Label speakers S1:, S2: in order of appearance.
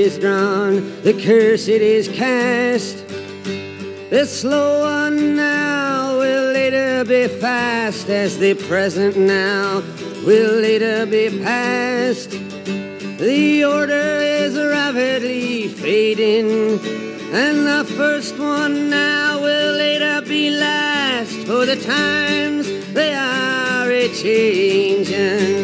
S1: is drawn, the curse it is cast. The slow one now will later be fast, as the present now will later be past. The order is rapidly fading, and the first one now will later be last, for the times they are a-changin'.